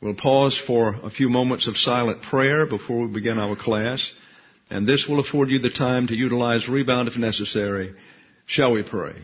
We'll pause for a few moments of silent prayer before we begin our class, and this will afford you the time to utilize rebound if necessary. Shall we pray?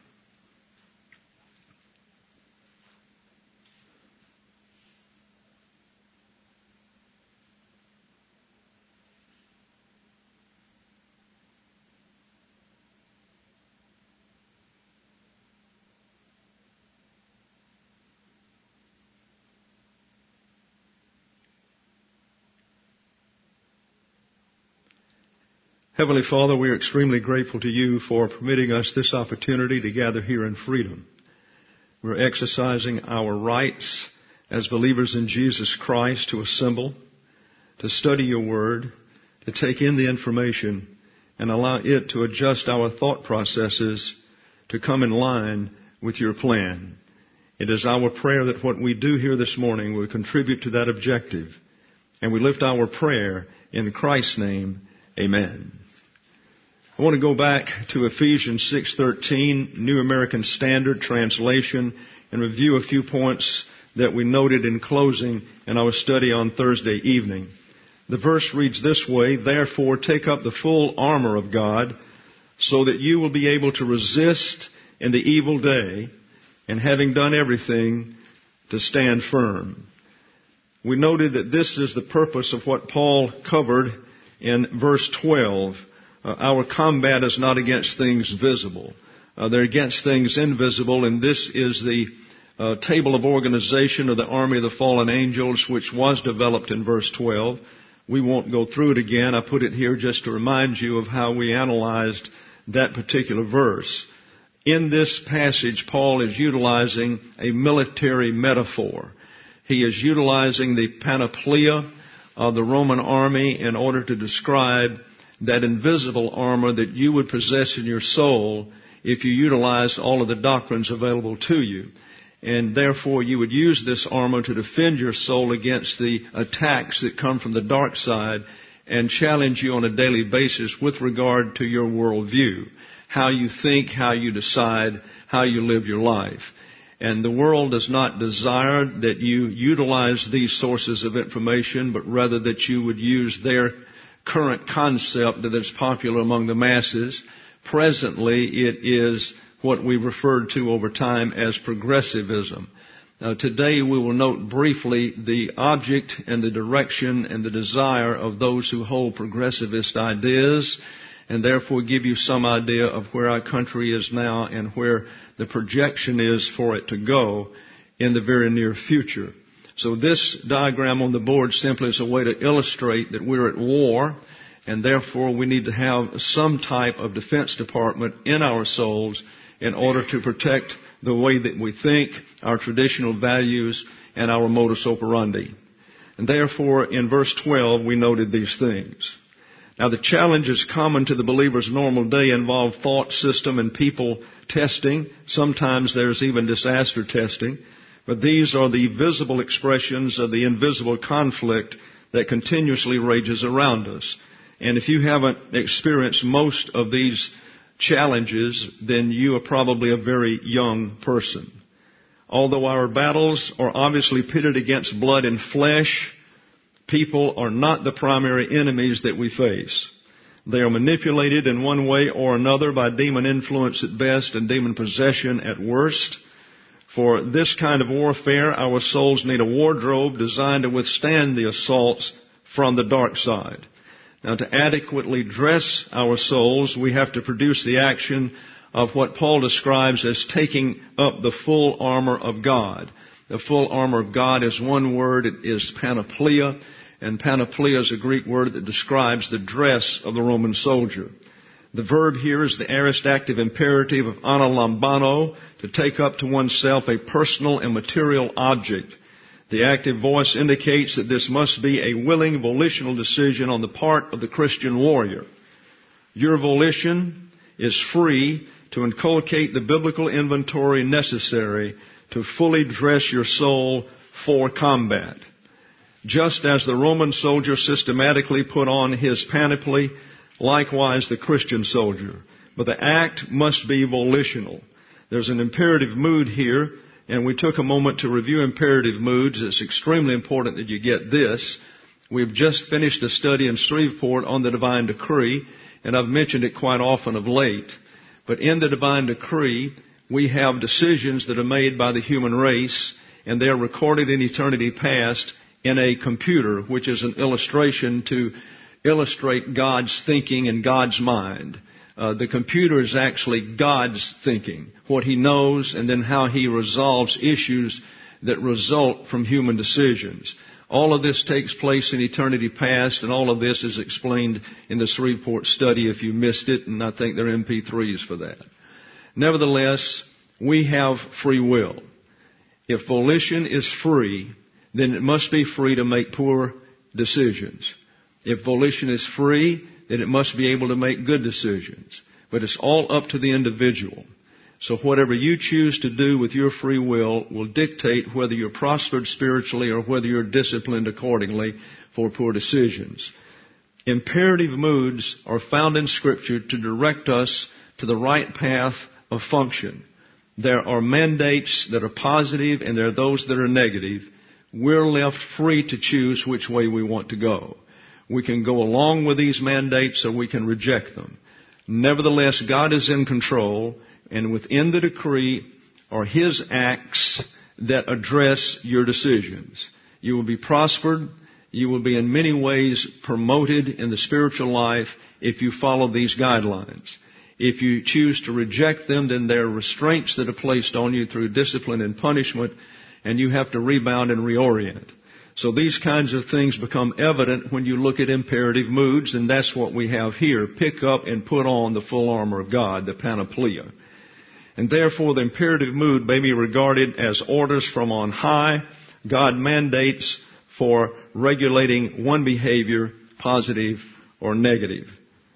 Heavenly Father, we are extremely grateful to you for permitting us this opportunity to gather here in freedom. We're exercising our rights as believers in Jesus Christ to assemble, to study your word, to take in the information, and allow it to adjust our thought processes to come in line with your plan. It is our prayer that what we do here this morning will contribute to that objective. And we lift our prayer in Christ's name. Amen. I want to go back to Ephesians 6:13, New American Standard Translation, and review a few points that we noted in closing in our study on Thursday evening. The verse reads this way: "Therefore take up the full armor of God, so that you will be able to resist in the evil day, and having done everything, to stand firm." We noted that this is the purpose of what Paul covered in verse 12. Our combat is not against things visible. They're against things invisible, and this is the table of organization of the army of the fallen angels, which was developed in verse 12. We won't go through it again. I put it here just to remind you of how we analyzed that particular verse. In this passage, Paul is utilizing a military metaphor. He is utilizing the panoplia of the Roman army in order to describe that invisible armor that you would possess in your soul if you utilized all of the doctrines available to you. And therefore you would use this armor to defend your soul against the attacks that come from the dark side and challenge you on a daily basis with regard to your worldview, how you think, how you decide, how you live your life. And the world does not desire that you utilize these sources of information, but rather that you would use their current concept that is popular among the masses. Presently, it is what we referred to over time as progressivism. Today, we will note briefly the object and the direction and the desire of those who hold progressivist ideas, and therefore give you some idea of where our country is now and where the projection is for it to go in the very near future. So this diagram on the board simply is a way to illustrate that we're at war, and therefore we need to have some type of defense department in our souls in order to protect the way that we think, our traditional values, and our modus operandi. And therefore, in verse 12, we noted these things. Now, the challenges common to the believer's normal day involve thought system and people testing. Sometimes there's even disaster testing. But these are the visible expressions of the invisible conflict that continuously rages around us. And if you haven't experienced most of these challenges, then you are probably a very young person. Although our battles are obviously pitted against blood and flesh, people are not the primary enemies that we face. They are manipulated in one way or another by demon influence at best and demon possession at worst. For this kind of warfare, our souls need a wardrobe designed to withstand the assaults from the dark side. Now, to adequately dress our souls, we have to produce the action of what Paul describes as taking up the full armor of God. The full armor of God is one word. It is panoplia. And panoplia is a Greek word that describes the dress of the Roman soldier. The verb here is the aorist active imperative of analambano, to take up to oneself a personal and material object. The active voice indicates that this must be a willing, volitional decision on the part of the Christian warrior. Your volition is free to inculcate the biblical inventory necessary to fully dress your soul for combat. Just as the Roman soldier systematically put on his panoply, likewise the Christian soldier. But the act must be volitional. There's an imperative mood here, and we took a moment to review imperative moods. It's extremely important that you get this. We've just finished a study in Shreveport on the divine decree, and I've mentioned it quite often of late. But in the divine decree, we have decisions that are made by the human race, and they're recorded in eternity past in a computer, which is an illustration to illustrate God's thinking and God's mind. The computer is actually God's thinking, what He knows, and then how He resolves issues that result from human decisions. All of this takes place in eternity past, and all of this is explained in the Shreveport study if you missed it, and I think there are MP3s for that. Nevertheless, we have free will. If volition is free, then it must be free to make poor decisions. If volition is free, then it must be able to make good decisions. But it's all up to the individual. So whatever you choose to do with your free will dictate whether you're prospered spiritually or whether you're disciplined accordingly for poor decisions. Imperative moods are found in Scripture to direct us to the right path of function. There are mandates that are positive and there are those that are negative. We're left free to choose which way we want to go. We can go along with these mandates or we can reject them. Nevertheless, God is in control, and within the decree are His acts that address your decisions. You will be prospered. You will be in many ways promoted in the spiritual life if you follow these guidelines. If you choose to reject them, then there are restraints that are placed on you through discipline and punishment, and you have to rebound and reorient. So these kinds of things become evident when you look at imperative moods, and that's what we have here. Pick up and put on the full armor of God, the panoplia. And therefore the imperative mood may be regarded as orders from on high. God mandates for regulating one behavior, positive or negative.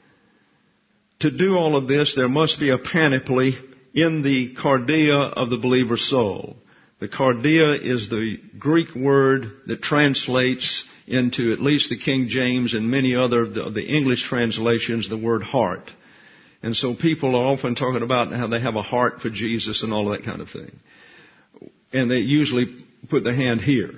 To do all of this, there must be a panoply in the cardia of the believer's soul. The cardia is the Greek word that translates into, at least the King James and many other of the English translations, the word heart. And so people are often talking about how they have a heart for Jesus and all that kind of thing. And they usually put their hand here.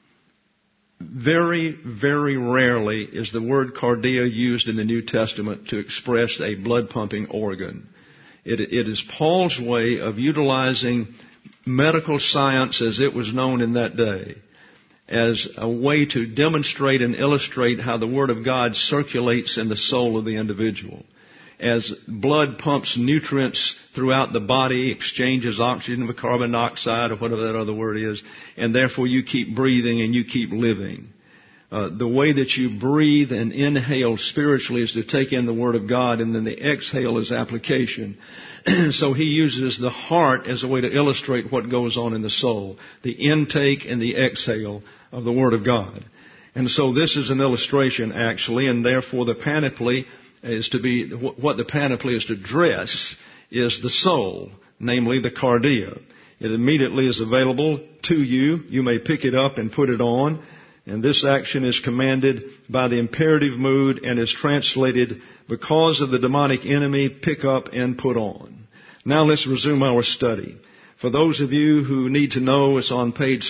Very, very rarely is the word cardia used in the New Testament to express a blood-pumping organ. It is Paul's way of utilizing medical science as it was known in that day as a way to demonstrate and illustrate how the Word of God circulates in the soul of the individual. As blood pumps nutrients throughout the body, exchanges oxygen with carbon dioxide or whatever that other word is, and therefore you keep breathing and you keep living. The way that you breathe and inhale spiritually is to take in the Word of God, and then the exhale is application. So he uses the heart as a way to illustrate what goes on in the soul, the intake and the exhale of the Word of God. And so this is an illustration actually, and therefore the panoply is to be, what the panoply is to dress is the soul, namely the cardia. It immediately is available to you. You may pick it up and put it on. And this action is commanded by the imperative mood and is translated, because of the demonic enemy, pick up and put on. Now let's resume our study. For those of you who need to know, it's on page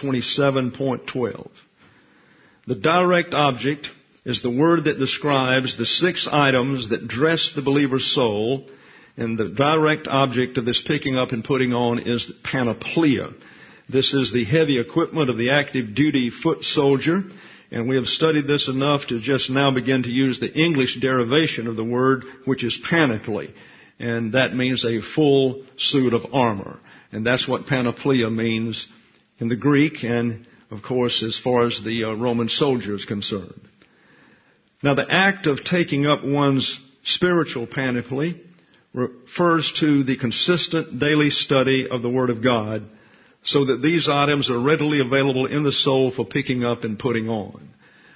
727.12. The direct object is the word that describes the 6 items that dress the believer's soul, and the direct object of this picking up and putting on is panoplia. This is the heavy equipment of the active duty foot soldier, and we have studied this enough to just now begin to use the English derivation of the word, which is panoply, and that means a full suit of armor. And that's what panoplia means in the Greek, and of course as far as the Roman soldier is concerned. Now the act of taking up one's spiritual panoply refers to the consistent daily study of the Word of God, so that these items are readily available in the soul for picking up and putting on.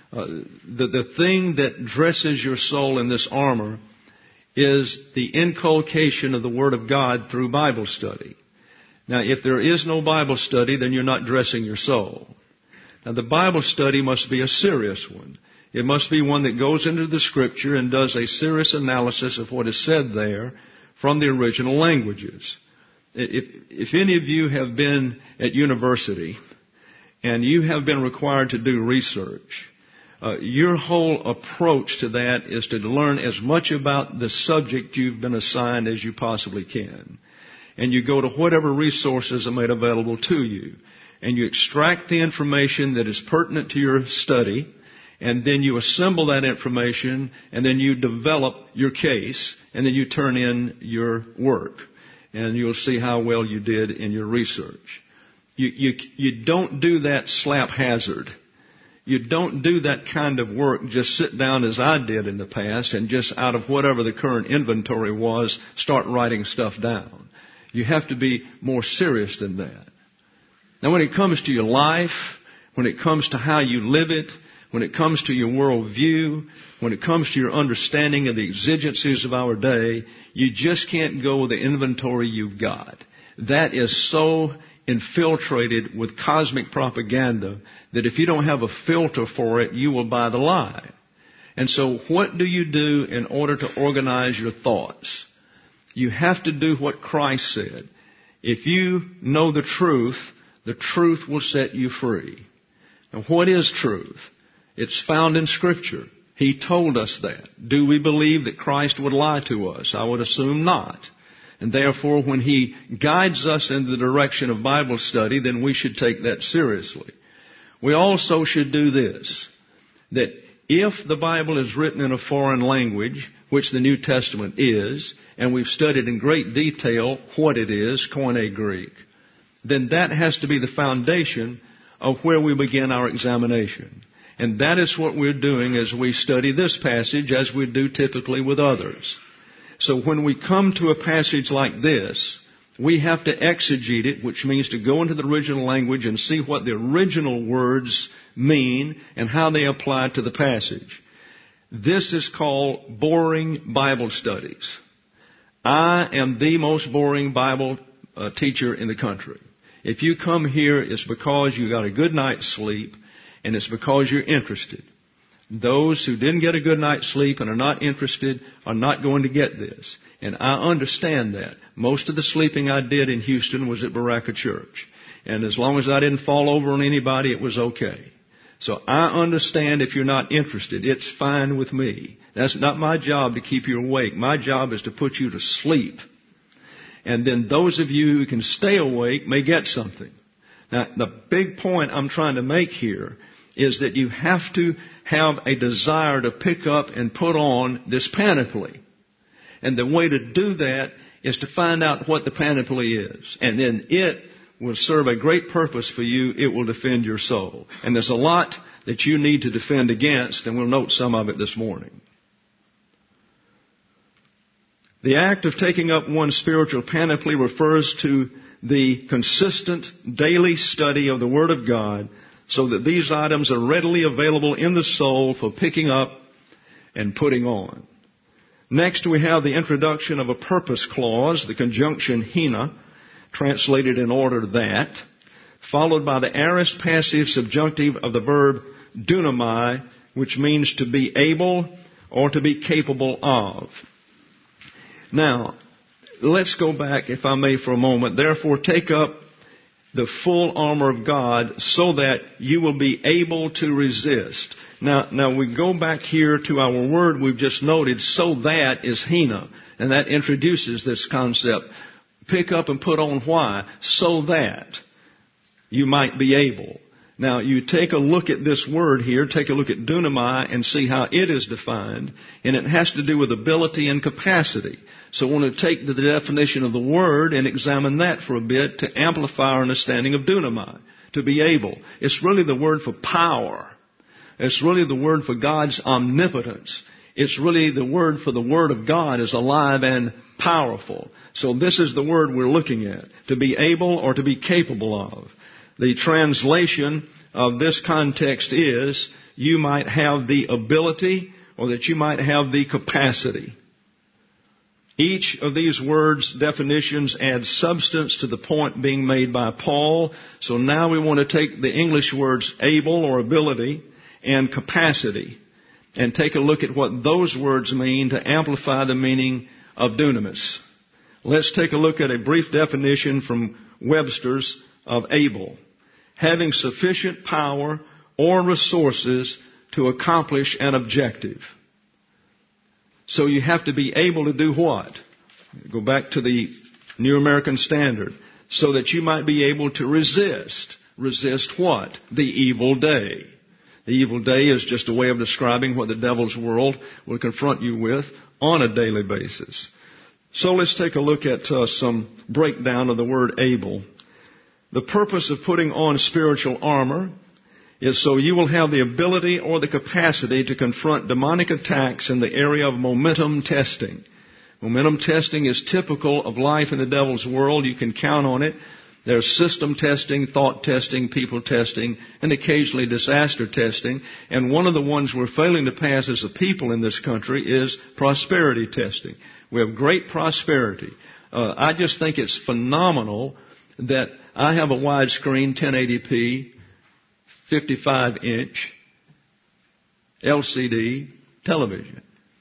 The thing that dresses your soul in this armor is the inculcation of the Word of God through Bible study. Now, if there is no Bible study, then you're not dressing your soul. Now, the Bible study must be a serious one. It must be one that goes into the Scripture and does a serious analysis of what is said there from the original languages. if any of you have been at university and you have been required to do research, your whole approach to that is to learn as much about the subject you've been assigned as you possibly can. And you go to whatever resources are made available to you. And you extract the information that is pertinent to your study, and then you assemble that information, and then you develop your case, and then you turn in your work. And you'll see how well you did in your research. You don't do that slaphazard. You don't do that kind of work, just sit down as I did in the past and just out of whatever the current inventory was, start writing stuff down. You have to be more serious than that. Now when it comes to your life, when it comes to how you live it, when it comes to your worldview, when it comes to your understanding of the exigencies of our day, you just can't go with the inventory you've got. That is so infiltrated with cosmic propaganda that if you don't have a filter for it, you will buy the lie. And so what do you do in order to organize your thoughts? You have to do what Christ said. If you know the truth will set you free. Now what is truth? It's found in Scripture. He told us that. Do we believe that Christ would lie to us? I would assume not. And therefore, when He guides us in the direction of Bible study, then we should take that seriously. We also should do this, that if the Bible is written in a foreign language, which the New Testament is, and we've studied in great detail what it is, Koine Greek, then that has to be the foundation of where we begin our examination. And that is what we're doing as we study this passage, as we do typically with others. So when we come to a passage like this, we have to exegete it, which means to go into the original language and see what the original words mean and how they apply to the passage. This is called boring Bible studies. I am the most boring Bible teacher in the country. If you come here, it's because you got a good night's sleep, and it's because you're interested. Those who didn't get a good night's sleep and are not interested are not going to get this. And I understand that. Most of the sleeping I did in Houston was at Baraka Church. And as long as I didn't fall over on anybody, it was okay. So I understand if you're not interested. It's fine with me. That's not my job to keep you awake. My job is to put you to sleep. And then those of you who can stay awake may get something. Now, the big point I'm trying to make here is that you have to have a desire to pick up and put on this panoply. And the way to do that is to find out what the panoply is. And then it will serve a great purpose for you. It will defend your soul. And there's a lot that you need to defend against, and we'll note some of it this morning. The act of taking up one's spiritual panoply refers to the consistent daily study of the Word of God, so that these items are readily available in the soul for picking up and putting on. Next, we have the introduction of a purpose clause, the conjunction hina, translated in order that, followed by the aorist passive subjunctive of the verb dunamai, which means to be able or to be capable of. Now, let's go back, if I may, for a moment. Therefore, take up the full armor of God so that you will be able to resist. Now we go back here to our word we've just noted, so that is hina. And that introduces this concept. Pick up and put on why? So that you might be able. Now you take a look at this word here, take a look at dunamai and see how it is defined. And it has to do with ability and capacity. So I want to take the definition of the word and examine that for a bit to amplify our understanding of dunamai, to be able. It's really the word for power. It's really the word for God's omnipotence. It's really the word for the Word of God is alive and powerful. So this is the word we're looking at, to be able or to be capable of. The translation of this context is, you might have the ability or that you might have the capacity. Each of these words' definitions adds substance to the point being made by Paul. So now we want to take the English words able or ability and capacity and take a look at what those words mean to amplify the meaning of dunamis. Let's take a look at a brief definition from Webster's of able. Having sufficient power or resources to accomplish an objective. So you have to be able to do what? Go back to the New American Standard. So that you might be able to resist. Resist what? The evil day. The evil day is just a way of describing what the devil's world will confront you with on a daily basis. So let's take a look at some breakdown of the word able. The purpose of putting on spiritual armor is so you will have the ability or the capacity to confront demonic attacks in the area of momentum testing. Momentum testing is typical of life in the devil's world. You can count on it. There's system testing, thought testing, people testing, and occasionally disaster testing. And one of the ones we're failing to pass as a people in this country is prosperity testing. We have great prosperity. I just think it's phenomenal that I have a widescreen 1080p 55-inch LCD television.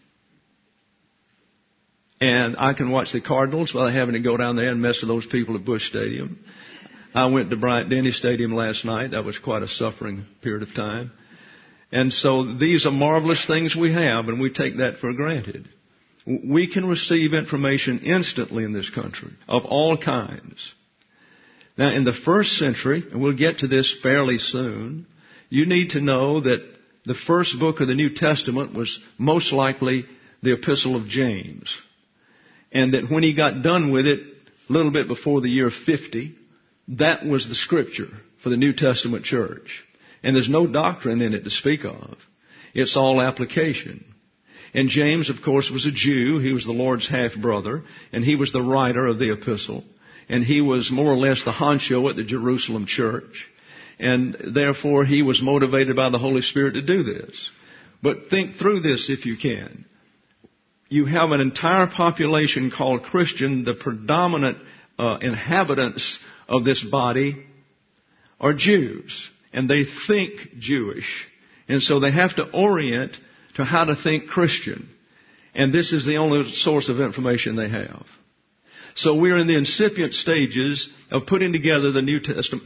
And I can watch the Cardinals without having to go down there and mess with those people at Busch Stadium. I went to Bryant-Denny Stadium last night. That was quite a suffering period of time. And so these are marvelous things we have, and we take that for granted. We can receive information instantly in this country of all kinds. Now, in the first century, and we'll get to this fairly soon, you need to know that the first book of the New Testament was most likely the Epistle of James. And that when he got done with it, a little bit before the year 50, that was the scripture for the New Testament church. And there's no doctrine in it to speak of. It's all application. And James, of course, was a Jew. He was the Lord's half-brother, and he was the writer of the epistle. And he was more or less the honcho at the Jerusalem church. And therefore, he was motivated by the Holy Spirit to do this. But think through this if you can. You have an entire population called Christian. The predominant inhabitants of this body are Jews. And they think Jewish. And so they have to orient to how to think Christian. And this is the only source of information they have. So we're in the incipient stages of putting together the New Testament,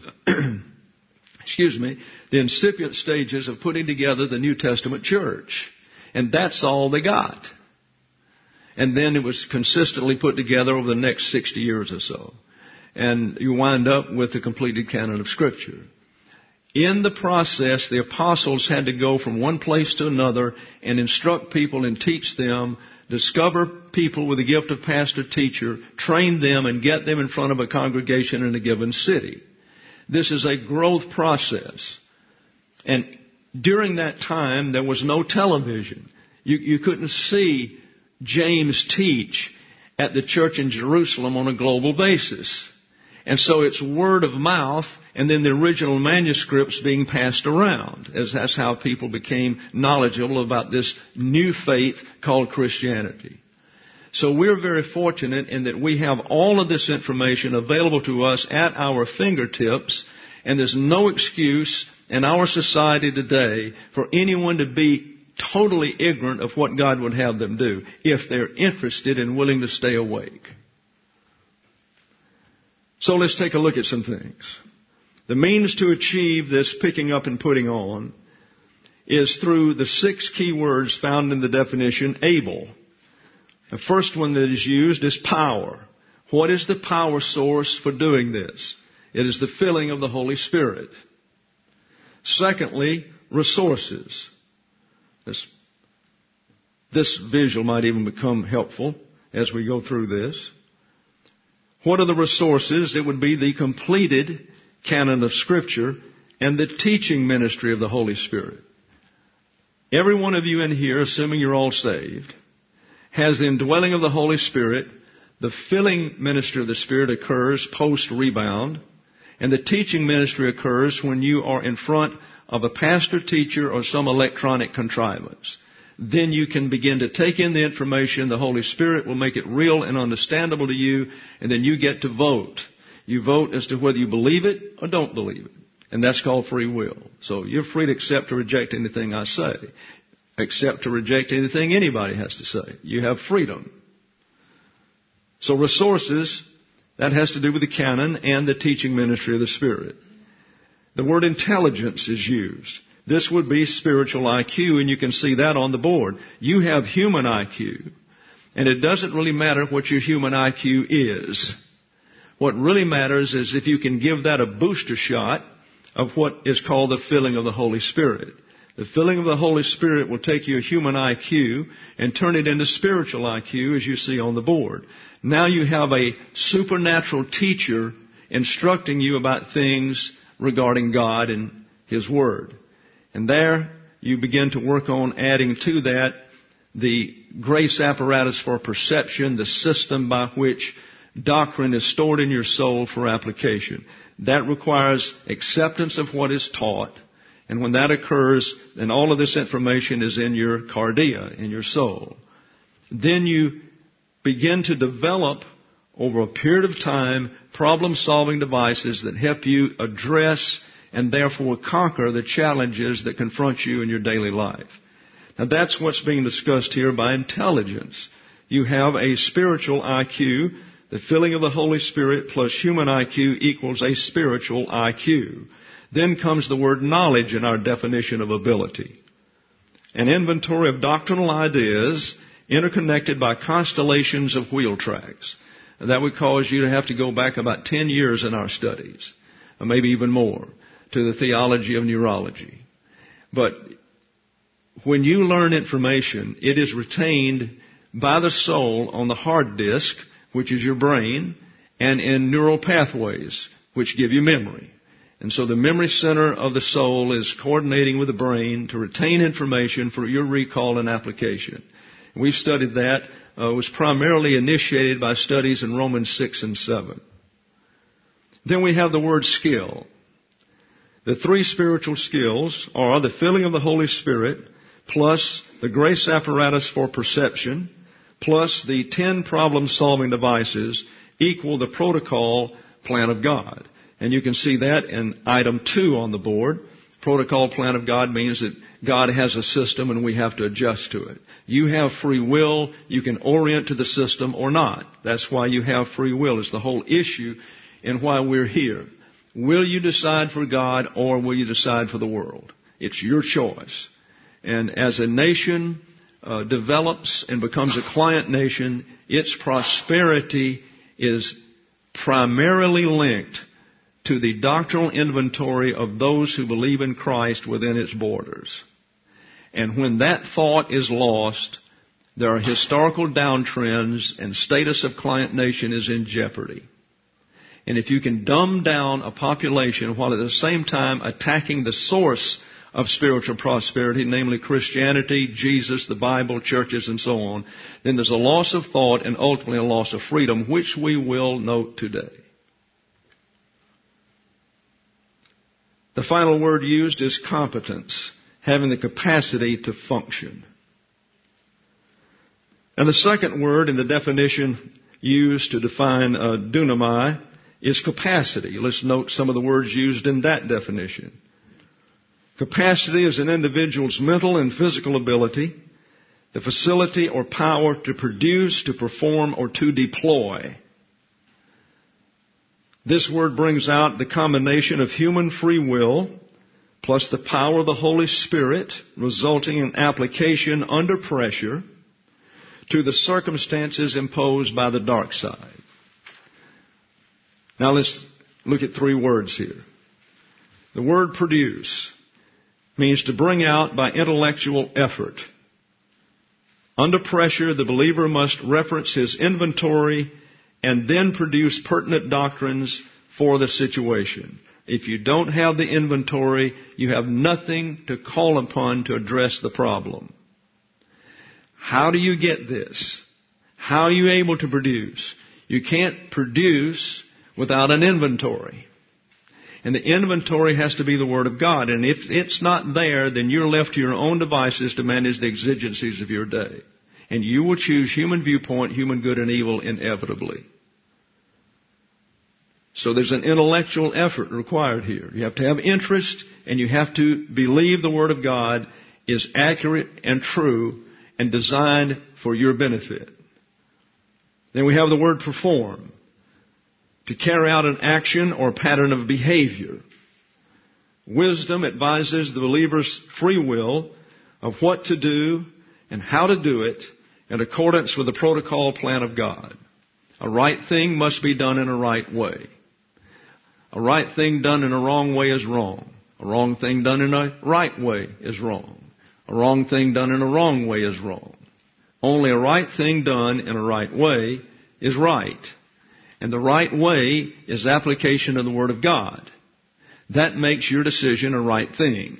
the incipient stages of putting together the New Testament church. And that's all they got. And then it was consistently put together over the next 60 years or so. And you wind up with the completed canon of Scripture. In the process, the apostles had to go from one place to another and instruct people and teach them, discover people with the gift of pastor-teacher, train them, and get them in front of a congregation in a given city. This is a growth process. And during that time, there was no television. You couldn't see James teach at the church in Jerusalem on a global basis. And so it's word of mouth and then the original manuscripts being passed around. As that's how people became knowledgeable about this new faith called Christianity. So we're very fortunate in that we have all of this information available to us at our fingertips, and there's no excuse in our society today for anyone to be totally ignorant of what God would have them do if they're interested and willing to stay awake. So let's take a look at some things. The means to achieve this picking up and putting on is through the 6 key words found in the definition, able. The first one that is used is power. What is the power source for doing this? It is the filling of the Holy Spirit. Secondly, resources. This visual might even become helpful as we go through this. What are the resources? It would be the completed canon of Scripture and the teaching ministry of the Holy Spirit. Every one of you in here, assuming you're all saved, has the indwelling of the Holy Spirit. The filling ministry of the Spirit occurs post-rebound, and the teaching ministry occurs when you are in front of a pastor, teacher, or some electronic contrivance. Then you can begin to take in the information. The Holy Spirit will make it real and understandable to you, and then you get to vote. You vote as to whether you believe it or don't believe it. And that's called free will. So you're free to accept or reject anything I say. Accept or reject anything anybody has to say. You have freedom. So resources, that has to do with the canon and the teaching ministry of the Spirit. The word intelligence is used. This would be spiritual IQ, and you can see that on the board. You have human IQ, and it doesn't really matter what your human IQ is. What really matters is if you can give that a booster shot of what is called the filling of the Holy Spirit. The filling of the Holy Spirit will take your human IQ and turn it into spiritual IQ, as you see on the board. Now you have a supernatural teacher instructing you about things regarding God and His Word. And there you begin to work on adding to that the grace apparatus for perception, the system by which doctrine is stored in your soul for application. That requires acceptance of what is taught. And when that occurs, then all of this information is in your cardia, in your soul. Then you begin to develop, over a period of time, problem-solving devices that help you address and therefore conquer the challenges that confront you in your daily life. Now that's what's being discussed here by intelligence. You have a spiritual IQ. The filling of the Holy Spirit plus human IQ equals a spiritual IQ. Then comes the word knowledge in our definition of ability. An inventory of doctrinal ideas interconnected by constellations of wheel tracks. That would cause you to have to go back about 10 years in our studies, or maybe even more, to the theology of neurology. But when you learn information, it is retained by the soul on the hard disk, which is your brain, and in neural pathways, which give you memory. And so the memory center of the soul is coordinating with the brain to retain information for your recall and application. We've studied that. It was primarily initiated by studies in Romans 6 and 7. Then we have the word skill. The three spiritual skills are the filling of the Holy Spirit, plus the grace apparatus for perception, plus the 10 problem-solving devices equal the protocol plan of God. And you can see that in item 2 on the board. Protocol plan of God means that God has a system and we have to adjust to it. You have free will. You can orient to the system or not. That's why you have free will. It's the whole issue in why we're here. Will you decide for God or will you decide for the world? It's your choice. And as a nation develops and becomes a client nation, its prosperity is primarily linked to the doctrinal inventory of those who believe in Christ within its borders. And when that thought is lost, there are historical downtrends and status of client nation is in jeopardy. And if you can dumb down a population while at the same time attacking the source of spiritual prosperity, namely Christianity, Jesus, the Bible, churches, and so on, then there's a loss of thought and ultimately a loss of freedom, which we will note today. The final word used is competence, having the capacity to function. And the second word in the definition used to define dunamai is capacity. Let's note some of the words used in that definition. Capacity is an individual's mental and physical ability, the facility or power to produce, to perform, or to deploy. This word brings out the combination of human free will plus the power of the Holy Spirit, resulting in application under pressure to the circumstances imposed by the dark side. Now let's look at 3 words here. The word produce means to bring out by intellectual effort. Under pressure, the believer must reference his inventory and then produce pertinent doctrines for the situation. If you don't have the inventory, you have nothing to call upon to address the problem. How do you get this? How are you able to produce? You can't produce without an inventory. And the inventory has to be the Word of God. And if it's not there, then you're left to your own devices to manage the exigencies of your day. And you will choose human viewpoint, human good and evil inevitably. So there's an intellectual effort required here. You have to have interest and you have to believe the Word of God is accurate and true and designed for your benefit. Then we have the word perform. To carry out an action or pattern of behavior. Wisdom advises the believer's free will of what to do and how to do it in accordance with the protocol plan of God. A right thing must be done in a right way. A right thing done in a wrong way is wrong. A wrong thing done in a right way is wrong. A wrong thing done in a wrong way is wrong. Only a right thing done in a right way is right. And the right way is application of the Word of God. That makes your decision a right thing.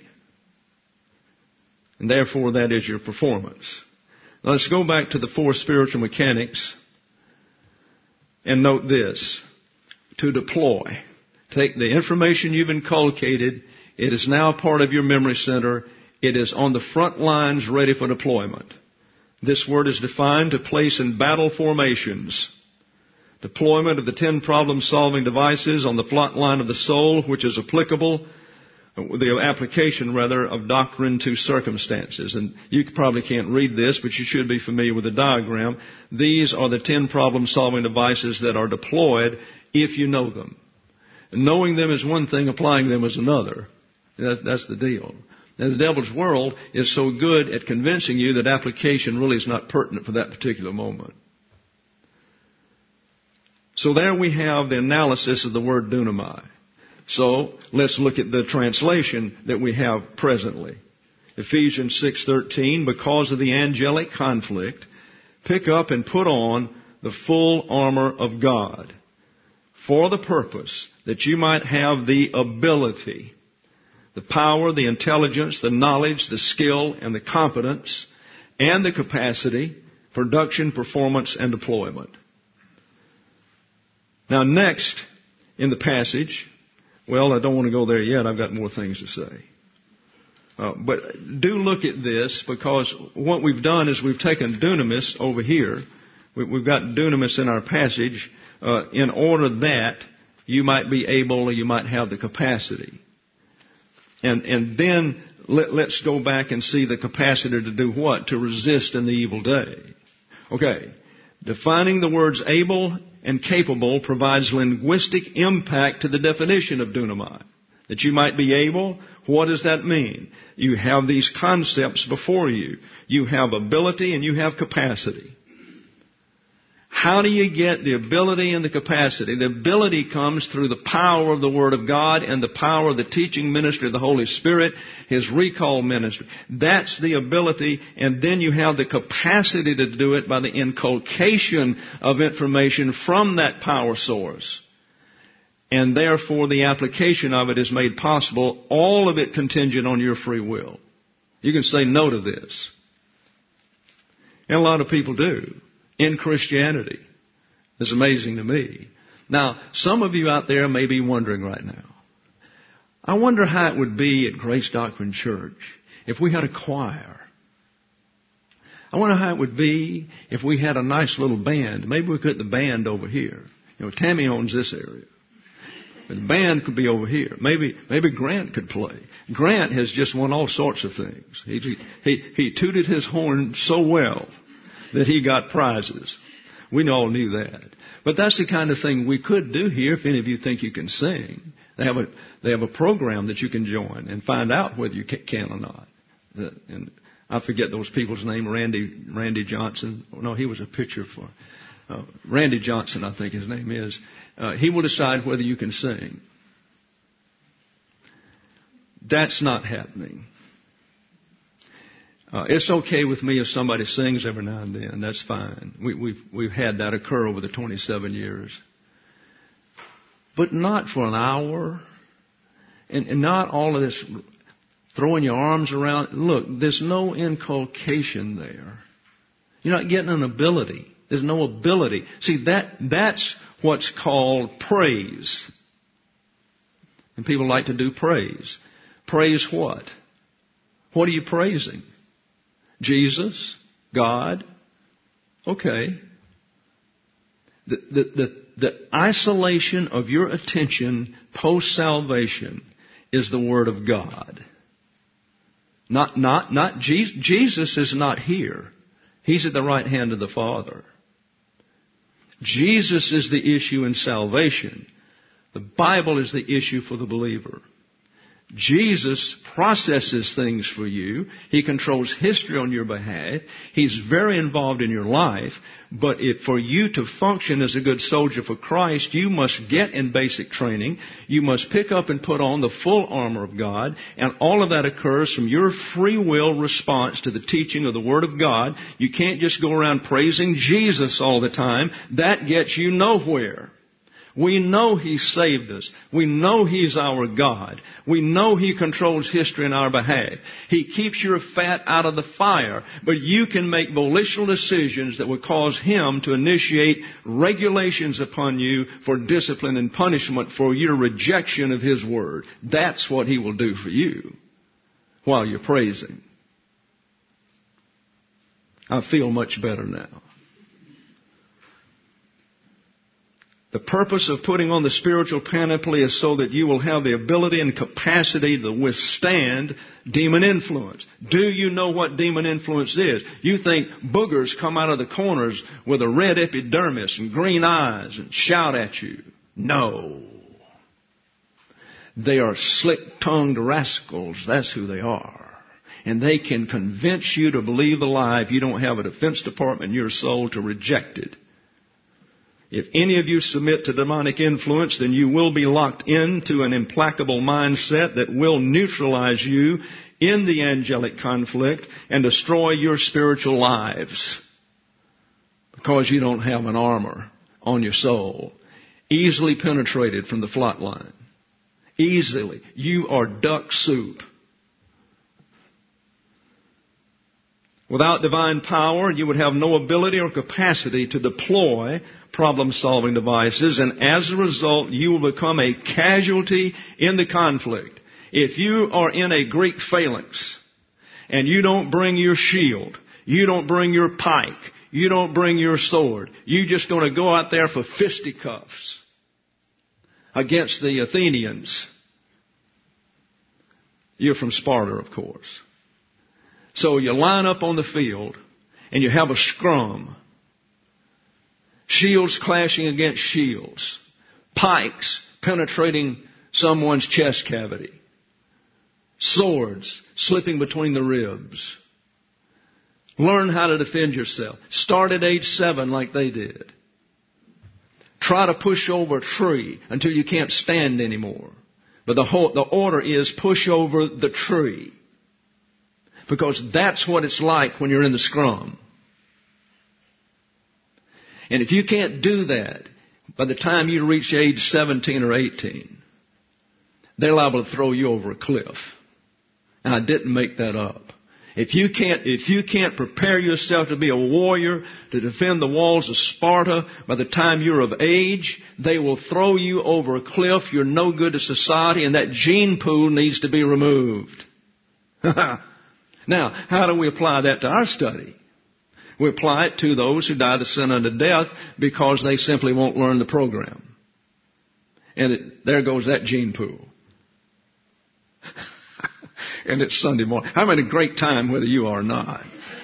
And therefore that is your performance. Now let's go back to the four spiritual mechanics and note this. To deploy. Take the information you've inculcated. It is now part of your memory center. It is on the front lines ready for deployment. This word is defined to place in battle formations. Deployment of the 10 problem-solving devices on the front line of the soul, which is applicable, the application, rather, of doctrine to circumstances. And you probably can't read this, but you should be familiar with the diagram. These are the 10 problem-solving devices that are deployed if you know them. And knowing them is one thing, applying them is another. That's the deal. Now, the devil's world is so good at convincing you that application really is not pertinent for that particular moment. So there we have the analysis of the word dunamai. So let's look at the translation that we have presently. Ephesians 6:13, because of the angelic conflict, pick up and put on the full armor of God for the purpose that you might have the ability, the power, the intelligence, the knowledge, the skill, and the competence, and the capacity, production, performance, and deployment. Now next in the passage, well, I don't want to go there yet. I've got more things to say. But do look at this, because what we've done is we've taken dunamis over here. We've got dunamis in our passage in order that you might be able, or you might have the capacity. And then let's go back and see the capacity to do what? To resist in the evil day. Okay. Defining the words able and capable provides linguistic impact to the definition of dunamai. That you might be able, what does that mean? You have these concepts before you. You have ability and you have capacity. How do you get the ability and the capacity? The ability comes through the power of the Word of God and the power of the teaching ministry of the Holy Spirit, His recall ministry. That's the ability, and then you have the capacity to do it by the inculcation of information from that power source. And therefore the application of it is made possible, all of it contingent on your free will. You can say no to this. And a lot of people do. In Christianity. It's amazing to me. Now, some of you out there may be wondering right now, I wonder how it would be at Grace Doctrine Church if we had a choir. I wonder how it would be if we had a nice little band. Maybe we could get the band over here. You know, Tammy owns this area. The band could be over here. Maybe Grant could play. Grant has just won all sorts of things. He tooted his horn so well that he got prizes. We all knew that. But that's the kind of thing we could do here if any of you think you can sing. They have a program that you can join and find out whether you can or not. And I forget those people's name. Randy Johnson. No, he was a pitcher for Randy Johnson, I think his name is. He will decide whether you can sing. That's not happening. It's okay with me if somebody sings every now and then. That's fine. We've had that occur over the 27 years. But not for an hour. And not all of this throwing your arms around. Look, there's no inculcation there. You're not getting an ability. There's no ability. See, that's what's called praise. And people like to do praise. Praise what? What are you praising? Jesus? God? Okay. The isolation of your attention post-salvation is the Word of God. Not Jesus is not here. He's at the right hand of the Father. Jesus is the issue in salvation. The Bible is the issue for the believer. Jesus processes things for you. He controls history on your behalf. He's very involved in your life. But if for you to function as a good soldier for Christ, you must get in basic training. You must pick up and put on the full armor of God. And all of that occurs from your free will response to the teaching of the Word of God. You can't just go around praising Jesus all the time. That gets you nowhere. We know He saved us. We know He's our God. We know He controls history on our behalf. He keeps your fat out of the fire. But you can make volitional decisions that will cause Him to initiate regulations upon you for discipline and punishment for your rejection of His Word. That's what He will do for you while you're praising. I feel much better now. The purpose of putting on the spiritual panoply is so that you will have the ability and capacity to withstand demon influence. Do you know what demon influence is? You think boogers come out of the corners with a red epidermis and green eyes and shout at you. No. They are slick-tongued rascals. That's who they are. And they can convince you to believe the lie if you don't have a defense department in your soul to reject it. If any of you submit to demonic influence, then you will be locked into an implacable mindset that will neutralize you in the angelic conflict and destroy your spiritual lives because you don't have an armor on your soul. Easily penetrated from the flat line. Easily. You are duck soup. Without divine power, you would have no ability or capacity to deploy problem-solving devices, and as a result, you will become a casualty in the conflict. If you are in a Greek phalanx, and you don't bring your shield, you don't bring your pike, you don't bring your sword, you're just going to go out there for fisticuffs against the Athenians. You're from Sparta, of course. So you line up on the field, and you have a scrum. Shields clashing against shields. Pikes penetrating someone's chest cavity. Swords slipping between the ribs. Learn how to defend yourself. Start at age 7 like they did. Try to push over a tree until you can't stand anymore. But the order is push over the tree. Because that's what it's like when you're in the scrum. And if you can't do that, by the time you reach age 17 or 18, they're liable to throw you over a cliff. And I didn't make that up. If you can't prepare yourself to be a warrior, to defend the walls of Sparta, by the time you're of age, they will throw you over a cliff. You're no good to society, and that gene pool needs to be removed. Now, how do we apply that to our study? We apply it to those who die the sin unto death because they simply won't learn the program. And there goes that gene pool. And it's Sunday morning. I'm having a great time whether you are or not.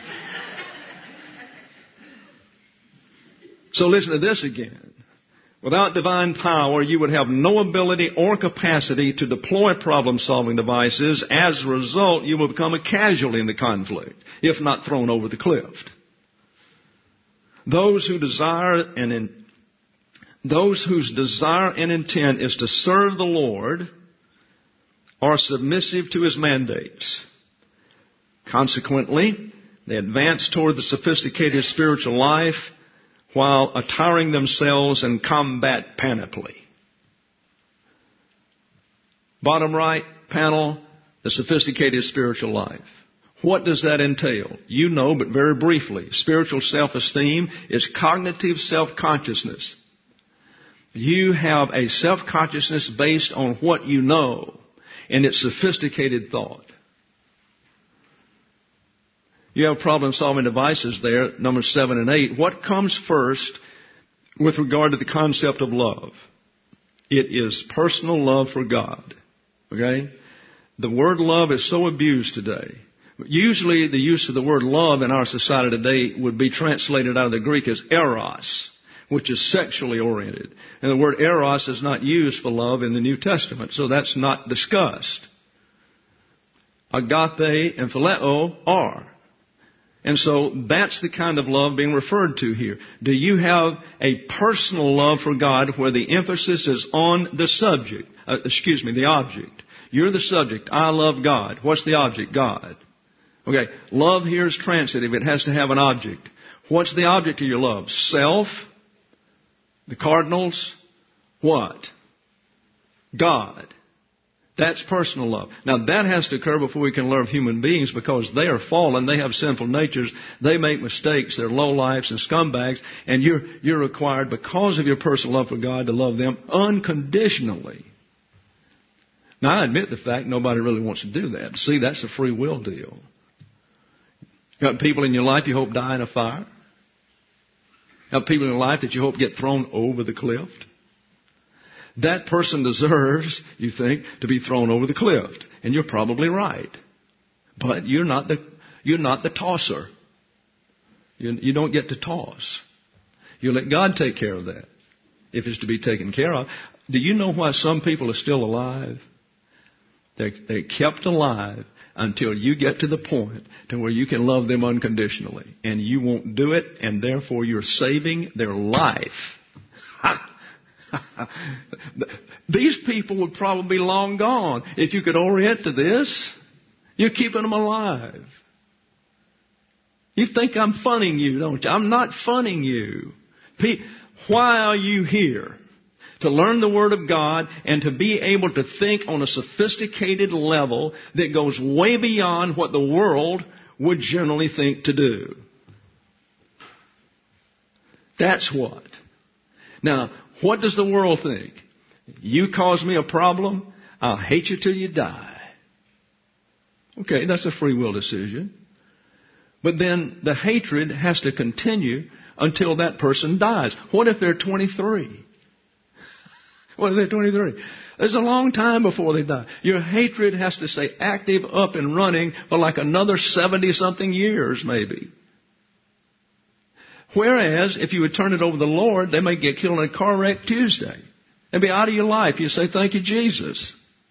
So listen to this again. Without divine power, you would have no ability or capacity to deploy problem-solving devices. As a result, you will become a casualty in the conflict, if not thrown over the cliff. Those whose desire and intent is to serve the Lord are submissive to His mandates. Consequently, they advance toward the sophisticated spiritual life while attiring themselves in combat panoply. Bottom right panel, the sophisticated spiritual life. What does that entail? You know, but very briefly. Spiritual self-esteem is cognitive self-consciousness. You have a self-consciousness based on what you know, and it's sophisticated thought. You have problem-solving devices there, numbers 7 and 8. What comes first with regard to the concept of love? It is personal love for God. Okay? The word love is so abused today. Usually the use of the word love in our society today would be translated out of the Greek as eros, which is sexually oriented. And the word eros is not used for love in the New Testament, so that's not discussed. Agape and phileo are. And so that's the kind of love being referred to here. Do you have a personal love for God where the emphasis is on the subject? The object. You're the subject. I love God. What's the object? God. Okay. Love here is transitive. It has to have an object. What's the object of your love? Self? The cardinals? What? God. That's personal love. Now that has to occur before we can love human beings because they are fallen. They have sinful natures. They make mistakes. They're lowlifes and scumbags. And you're required because of your personal love for God to love them unconditionally. Now I admit the fact nobody really wants to do that. See, that's a free will deal. You got people in your life you hope die in a fire. You have people in your life that you hope get thrown over the cliff. That person deserves, you think, to be thrown over the cliff. And you're probably right. But you're not the tosser. You don't get to toss. You let God take care of that, if it's to be taken care of. Do you know why some people are still alive? They're kept alive until you get to the point to where you can love them unconditionally. And you won't do it, and therefore you're saving their life. These people would probably be long gone if you could orient to this. You're keeping them alive. You think I'm funning you, don't you? I'm not funning you. Why are you here? To learn the Word of God and to be able to think on a sophisticated level that goes way beyond what the world would generally think to do. That's what. Now, what does the world think? You cause me a problem, I'll hate you till you die. Okay, that's a free will decision. But then the hatred has to continue until that person dies. What if they're 23? What if they're 23? There's a long time before they die. Your hatred has to stay active, up and running for like another 70-something years, maybe. Whereas, if you would turn it over to the Lord, they may get killed in a car wreck Tuesday. They'd be out of your life. You say, thank you, Jesus.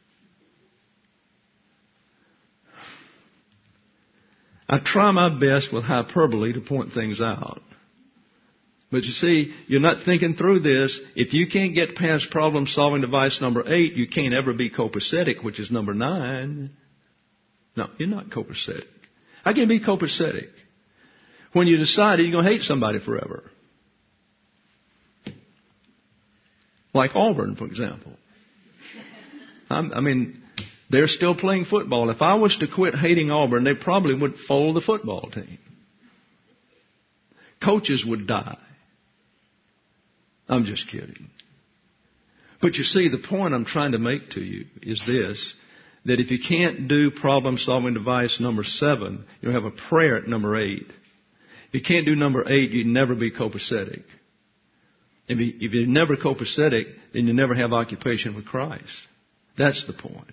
I try my best with hyperbole to point things out. But you see, you're not thinking through this. If you can't get past problem-solving device number 8, you can't ever be copacetic, which is number 9. No, you're not copacetic. How can you be copacetic when you decide you're going to hate somebody forever? Like Auburn, for example. I mean, they're still playing football. If I was to quit hating Auburn, they probably would fold the football team. Coaches would die. I'm just kidding. But you see, the point I'm trying to make to you is this, that if you can't do problem-solving device number 7, you'll have a prayer at number 8. If you can't do number 8, you'd never be copacetic. If you're never copacetic, then you never have occupation with Christ. That's the point.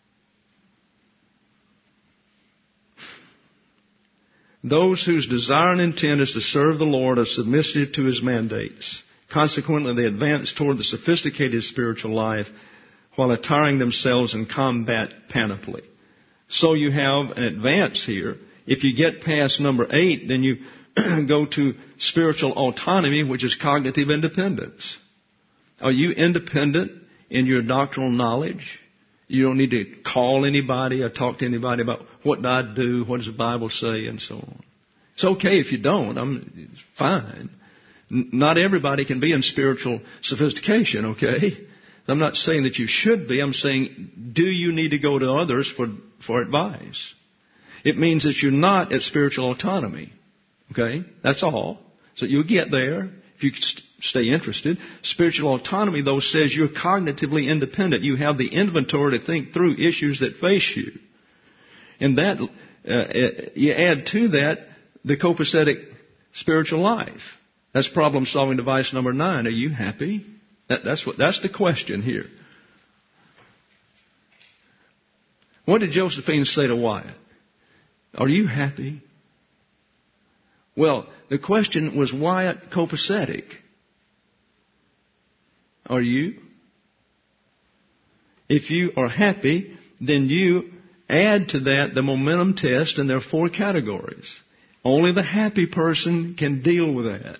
Those whose desire and intent is to serve the Lord are submissive to His mandates. Consequently, they advance toward the sophisticated spiritual life while attiring themselves in combat panoply. So you have an advance here. If you get past number 8, then you go to spiritual autonomy, which is cognitive independence. Are you independent in your doctrinal knowledge? You don't need to call anybody or talk to anybody about what do I do, what does the Bible say, and so on. It's okay if you don't. It's fine. Not everybody can be in spiritual sophistication, okay? I'm not saying that you should be. I'm saying, do you need to go to others for advice? It means that you're not at spiritual autonomy, okay? That's all. So you'll get there if you stay interested. Spiritual autonomy, though, says you're cognitively independent. You have the inventory to think through issues that face you. And that, you add to that the copacetic spiritual life. That's problem-solving device number 9. Are you happy? That's the question here. What did Josephine say to Wyatt? Are you happy? Well, the question was Wyatt copacetic? Are you? If you are happy, then you add to that the momentum test, and there are 4 categories. Only the happy person can deal with that.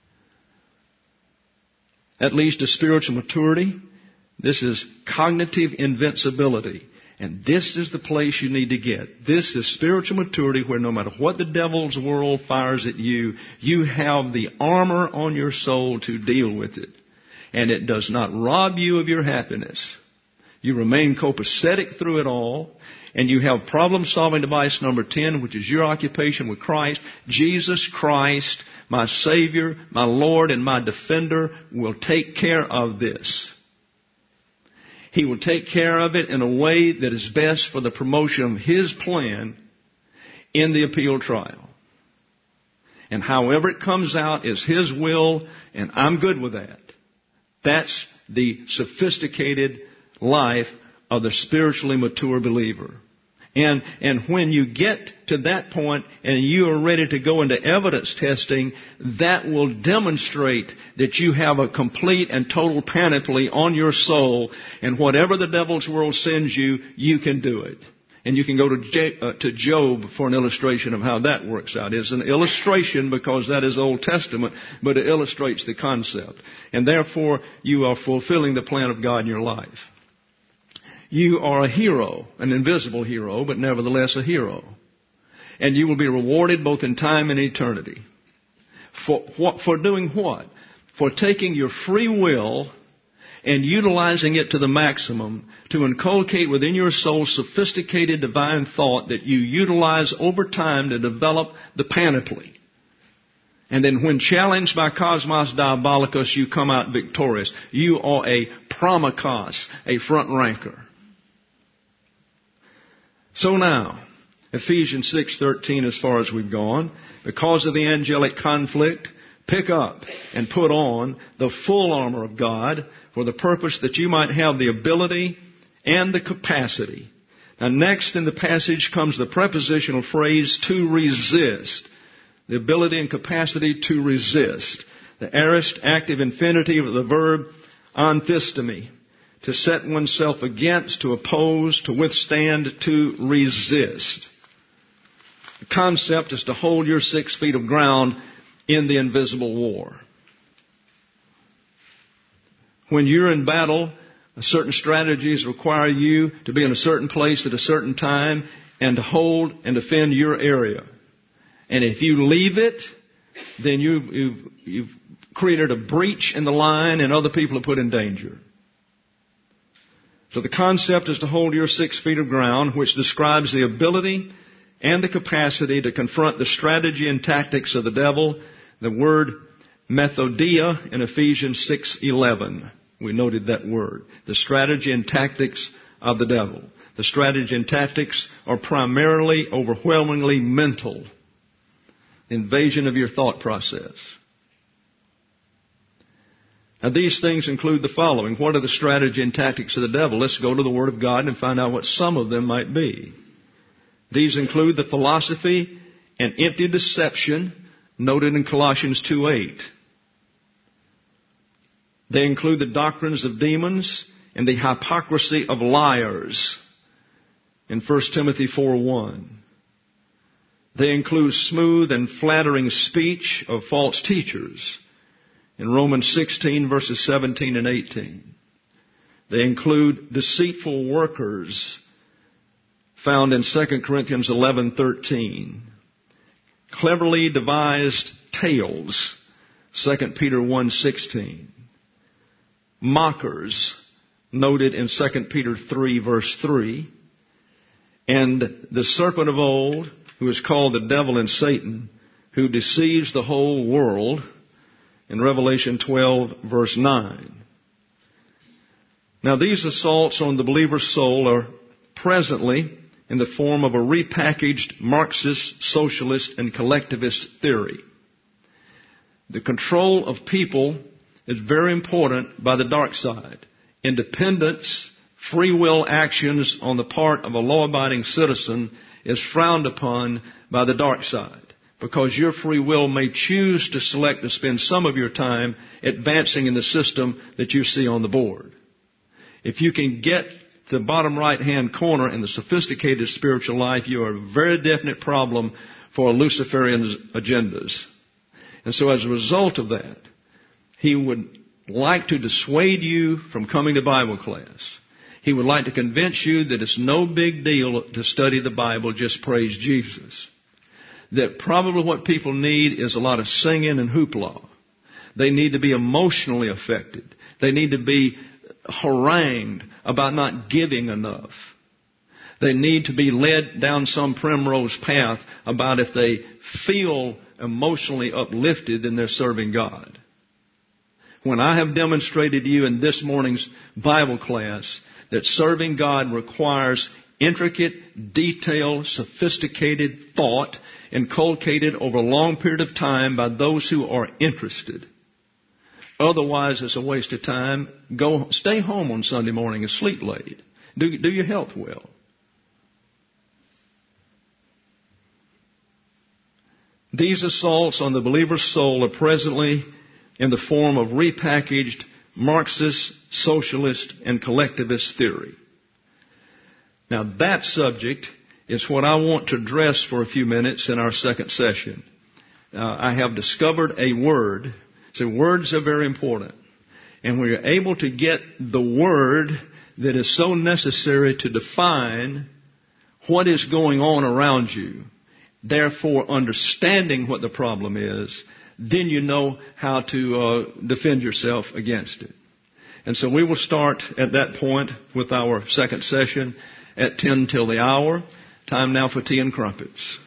That leads to spiritual maturity. This is cognitive invincibility. And this is the place you need to get. This is spiritual maturity where no matter what the devil's world fires at you, you have the armor on your soul to deal with it. And it does not rob you of your happiness. You remain copacetic through it all. And you have problem-solving device number 10, which is your occupation with Christ. Jesus Christ, my Savior, my Lord, and my Defender, will take care of this. He will take care of it in a way that is best for the promotion of His plan in the appeal trial. And however it comes out is His will, and I'm good with that. That's the sophisticated life of the spiritually mature believer. And when you get to that point and you are ready to go into evidence testing, that will demonstrate that you have a complete and total panoply on your soul, and whatever the devil's world sends you, you can do it. And you can go to Job for an illustration of how that works out. It's an illustration because that is Old Testament, but it illustrates the concept. And therefore, you are fulfilling the plan of God in your life. You are a hero, an invisible hero, but nevertheless a hero. And you will be rewarded both in time and eternity. For doing what? For taking your free will and utilizing it to the maximum to inculcate within your soul sophisticated divine thought that you utilize over time to develop the panoply. And then when challenged by Cosmos Diabolicus, you come out victorious. You are a promachos, a front ranker. So now, Ephesians 6:13, as far as we've gone, because of the angelic conflict, pick up and put on the full armor of God for the purpose that you might have the ability and the capacity. Now next in the passage comes the prepositional phrase to resist. The ability and capacity to resist. The aorist active infinitive of the verb anthistemi. To set oneself against, to oppose, to withstand, to resist. The concept is to hold your 6 feet of ground in the invisible war. When you're in battle, certain strategies require you to be in a certain place at a certain time and to hold and defend your area. And if you leave it, then you've created a breach in the line and other people are put in danger. So the concept is to hold your 6 feet of ground, which describes the ability and the capacity to confront the strategy and tactics of the devil. The word methodia in Ephesians 6:11. We noted that word. The strategy and tactics of the devil. The strategy and tactics are primarily, overwhelmingly mental. Invasion of your thought process. Now these things include the following. What are the strategy and tactics of the devil? Let's go to the Word of God and find out what some of them might be. These include the philosophy and empty deception noted in Colossians 2:8. They include the doctrines of demons and the hypocrisy of liars in 1 Timothy 4:1. They include smooth and flattering speech of false teachers in Romans 16 verses 17 and 18. They include deceitful workers found in 2 Corinthians 11:13. Cleverly devised tales, 2 Peter 1:16. Mockers, noted in 2 Peter 3 verse 3. And the serpent of old, who is called the devil and Satan, who deceives the whole world, in Revelation 12 verse 9. Now these assaults on the believer's soul are presently in the form of a repackaged Marxist, socialist, and collectivist theory. The control of people is very important by the dark side. Independence, free will actions on the part of a law-abiding citizen is frowned upon by the dark side. because your free will may choose to select to spend some of your time advancing in the system that you see on the board. If you can get to the bottom right-hand corner in the sophisticated spiritual life, you are a very definite problem for Luciferian agendas. And so as a result of that, he would like to dissuade you from coming to Bible class. He would like to convince you that it's no big deal to study the Bible, just praise Jesus. That probably what people need is a lot of singing and hoopla. They need to be emotionally affected. They need to be harangued about not giving enough. They need to be led down some primrose path about if they feel emotionally uplifted, then they're serving God. When I have demonstrated to you in this morning's Bible class that serving God requires intricate, detailed, sophisticated thought inculcated over a long period of time by those who are interested. Otherwise, it's a waste of time. Stay home on Sunday morning and sleep late. Do your health well. These assaults on the believer's soul are presently in the form of repackaged Marxist, socialist, and collectivist theory. Now that subject is what I want to address for a few minutes in our second session. I have discovered a word. So words are very important. And we are able to get the word that is so necessary to define what is going on around you. Therefore, understanding what the problem is, then you know how to defend yourself against it. And so we will start at that point with our second session at 10 till the hour. Time now for tea and crumpets.